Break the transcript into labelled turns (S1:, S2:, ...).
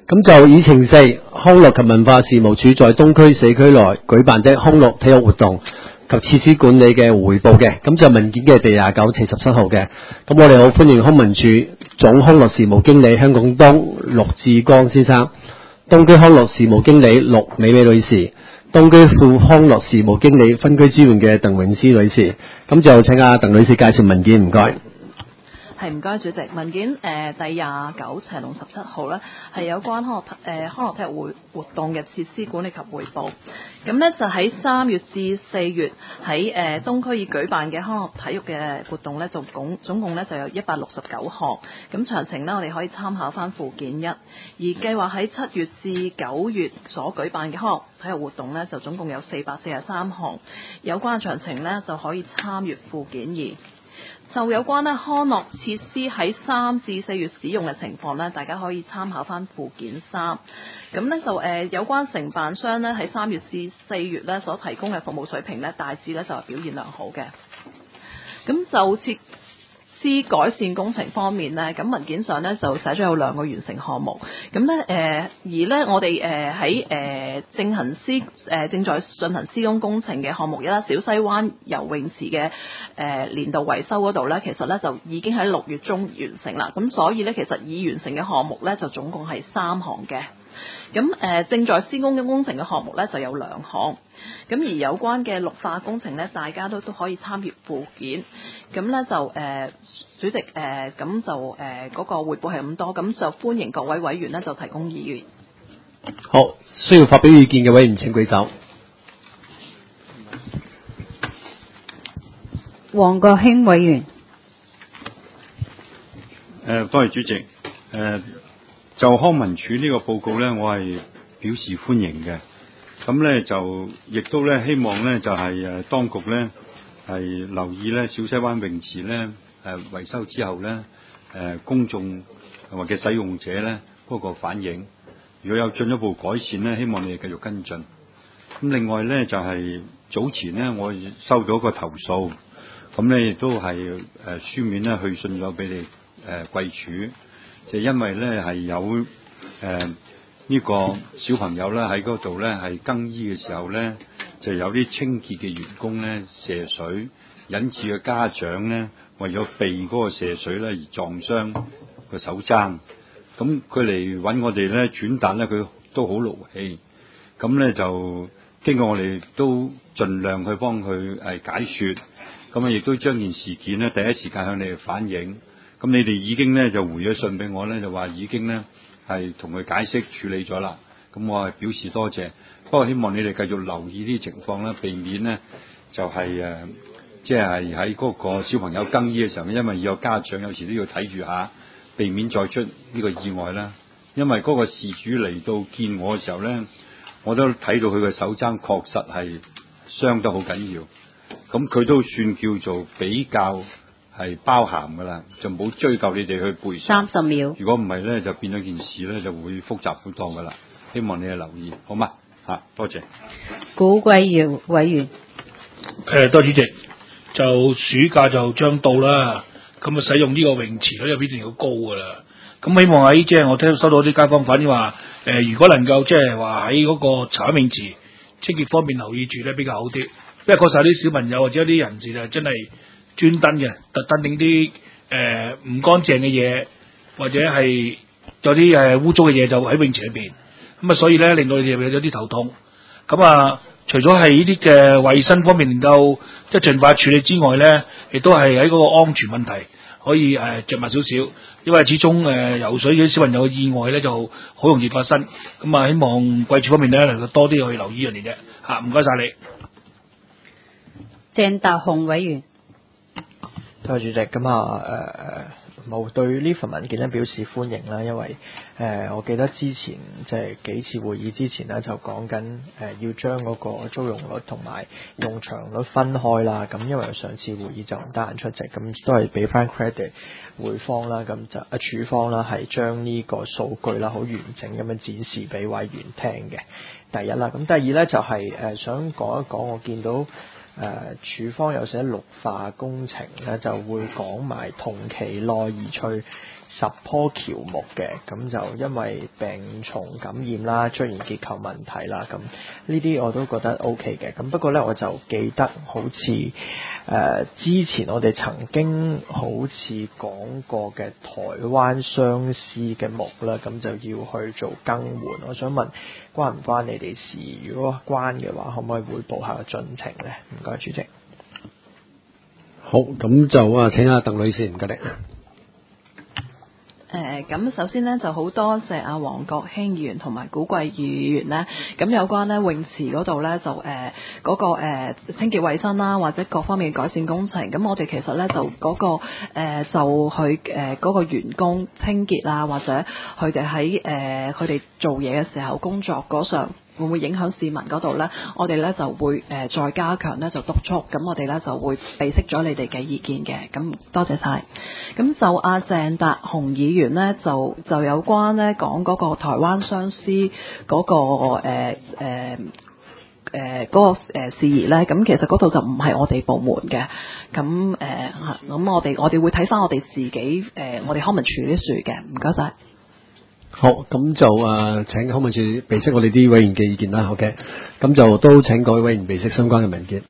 S1: 咁就議程4，康樂及文化事務署在東區社區內舉辦的康樂體育活動及設施管理嘅匯報嘅，咁就文件嘅第29斜17號嘅。咁我哋好歡迎康文署總康樂事務經理香港東陸志剛先生，東區康樂事務經理陸美美女士，東區副康樂事務經理分區支援嘅鄧永詩女士。咁就請阿鄧女士介紹文件，唔該。
S2: 係唔該，主席。文件第29斜龍17號咧，係有關康樂體育活動嘅設施管理及匯報。咁呢就喺3月至4月喺東區已舉辦嘅康樂體育嘅活動呢，總共呢就有169項。咁詳情呢，我哋可以參考翻附件1。而計劃喺7月至9月所舉辦嘅康樂體育活動呢，就總共有443項。有關詳情呢，就可以參閱附件2。就有關康樂設施喺3至4月使用嘅情況呢，大家可以參考翻附件3。咁呢就有關承辦商呢，喺3月至4月呢所提供嘅服務水平呢，大致呢就係表現良好嘅。咁就設施改善工程方面呢，咁文件上呢就寫咗有2個完成項目。咁呢而呢我哋喺正在進行施工程嘅項目1啦，小西灣游泳池嘅年度維修嗰度呢，其實呢就已經喺6月中完成啦。咁所以呢，其實已完成嘅項目呢，就總共係3項嘅。咁正在施工嘅工程嘅項目呢，就有2項。咁而有關嘅綠化工程呢，大家都可以參閱附件。咁呢就主席咁就嗰個彙報係咁多，咁就歡迎各位委員呢就提供意見。
S1: 好，需要發表意見嘅委員請舉手。
S3: 黃國興委員。
S4: 多謝主席。就康文署呢個報告呢，我係表示歡迎嘅。咁呢就亦都呢希望呢就係當局呢係留意呢小西灣泳池呢維修之後呢公眾或者使用者呢嗰個反應，如果有進一步改善呢，希望你哋繼續跟進。咁另外呢就係早前呢我收到一個投訴，咁呢亦都係書面呢去信咗俾你貴署。就因為咧係有呢個小朋友咧喺嗰度咧係更衣嘅時候咧，就有啲清潔嘅員工咧射水，引致嘅家長咧為咗避嗰個射水咧而撞傷個手踭。咁佢嚟揾我哋咧轉達咧，佢都好勞氣。咁咧就經過我哋都盡量去幫佢解説，咁啊亦都將件事件咧第一時間向你哋反映。咁你哋已經咧就回咗信俾我咧，就話已經咧係同佢解釋處理咗啦。咁我係表示多謝。不過希望你哋繼續留意呢啲情況啦，避免咧就係即係喺嗰個小朋友更衣嘅時候，因為有家長有時都要睇住下，避免再出呢個意外啦。因為嗰個事主嚟到見我嘅時候咧，我都睇到佢嘅手踭確實係傷得好緊要。咁佢都算叫做比較係包涵噶啦，就冇追究你哋去賠償。
S3: 30秒。
S4: 如果唔係咧，就變咗件事咧，就會複雜好多噶啦。希望你哋留意，好嗎？多謝。
S3: 古貴堯委員。
S5: 多謝主席。就暑假就將到啦，咁啊使用呢個泳池率又必定要高噶啦。咁希望喺即係我聽收到啲街坊反映話，如果能夠即係話喺嗰個茶泳池清潔方面留意住咧，比較好啲。因為確實有啲小朋友或者有啲人士就真係專登嘅，特登整啲唔乾淨嘅嘢，或者係有啲污糟嘅嘢就喺泳池裏邊，咁啊所以咧令到你哋有啲頭痛。咁啊除咗係呢啲嘅衛生方面能夠即係盡快處理之外咧，亦都係喺嗰個安全問題可以着墨少少，因為始終游水啲小朋友嘅意外咧就好容易發生。咁啊希望貴處方面咧能夠多啲去留意人哋嘅嚇，唔該晒你。
S3: 鄭達鴻委員。
S6: 多謝主席。咁冇對呢份文件咧表示歡迎啦，因為我記得之前即係幾次會議之前咧就講緊要將嗰個租用率同埋用場率分開啦。咁因為上次會議就唔得閒出席，咁都係俾翻 credit 會方啦，咁就處方啦係將呢個數據啦好完整咁樣展示俾委員聽嘅。第一啦，咁第二咧就係想講一講，我見到處方有寫綠化工程咧，就會講埋同期內移除 10棵喬木嘅，咁就因為病蟲感染啦，出現結構問題啦，咁呢啲我都覺得 OK 嘅。咁不過呢，我就記得好似之前我哋曾經好似講過嘅台灣相思嘅木啦，咁就要去做更換。我想問關唔關你哋事？如果關嘅話，可唔可以匯報下個進程呢？唔該，主席。
S1: 好，咁就請阿鄧女士，唔該你。
S2: 咁首先呢，就好多謝阿黃國興議員同埋古貴議員呢。咁有關呢泳池嗰度呢，就嗰個清潔衛生啦，或者各方面嘅改善工程，咁我哋其實呢，就嗰個就去嗰個員工清潔啊，或者佢哋喺佢哋做嘢嘅時候工作嗰上會唔會影響市民嗰度呢？我哋呢就會再加強呢，就督促，咁我哋呢就會備悉咗你哋嘅意見嘅，咁多謝晒。咁就阿鄭達雄議員呢，就有關呢講嗰個台灣相思嗰個嗰個事宜呢，咁其實嗰度就唔係我哋部門嘅，咁咁我哋會睇翻我哋自己我哋康文署啲樹嘅，唔該晒。
S1: 好，咁就請康文署備悉我哋啲委員嘅意見啦。OK，咁就都請各位委員備悉相關嘅文件。